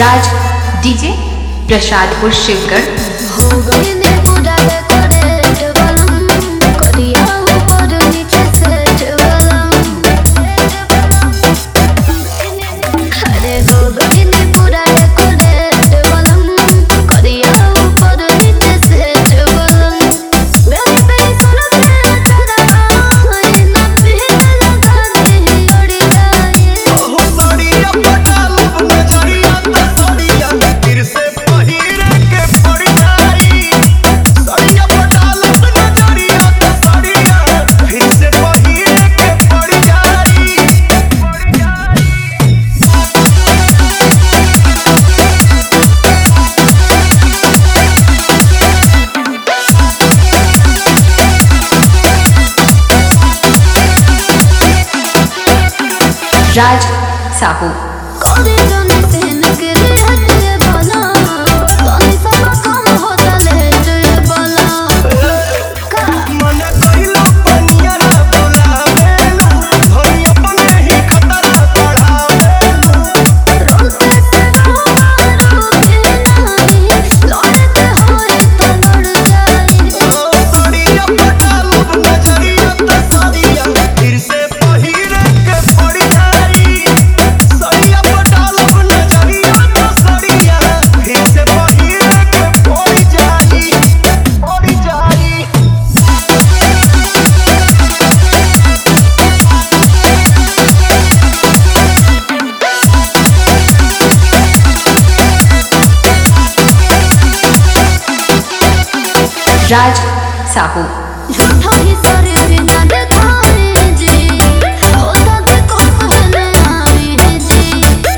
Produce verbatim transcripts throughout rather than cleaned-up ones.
राज DJ Prasadpur Shivgarh. हो गई ने पूरा डेकोरेट वाला करिया ऊपर नीचे सेट वाला अरे हो गई ने पूरा डेकोरेट वाला करिया ऊपर नीचे सेट वाला मेरे पे सुनो तेरा हाय ना पीले लगा दे उड़ जाए हो साड़िया पटाल नजरिया त साड़िया फिर से पहिरे के पड़ जाई साड़िया पटाल नजरिया त साड़िया फिर से पहिरे के पड़ जाई पड़ जाई राज साहू करे जाने से नगरे हटे बना तोनी सब काम होता लेट बना का मन कहिलो पनिया ना बोलावेलू धनी अपने ही खतरा बढ़ावेलू रोते से रोमारो के नहीं लड़ते होए तो लड़ जाए ओ साड़िया पटाल नजरिया त साड़िया फिर से पहिरे के पड़ जाई साड़िया पटाल नजरिया त साड़िया फिर से पहिरे के पड़ जाई पड़ जाई राज साहू झूठा ही सारे बिना दिखाए जी होता के कौन है आवे जी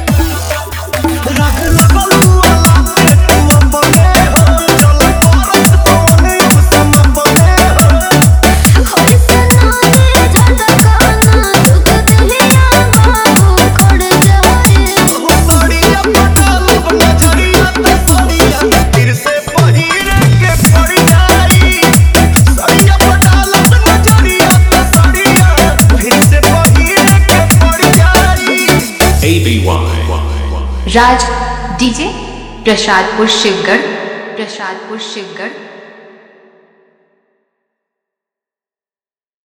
रख लगलू अला पे तू अपने हो चल परत तोने उसम अपने हो होई सनाने झटकाना दुख दिया बाबू खड़ जाए हो साड़िया पटाल नजरिया त साड़िया फिर से पहिरे के पड़ जाई साड़िया पटाल नजरिया त साड़िया फिर से पहिरे के पड़ जाई A B Y. Raj DJ Prasadpur Shivgarh Prasadpur Shivgarh.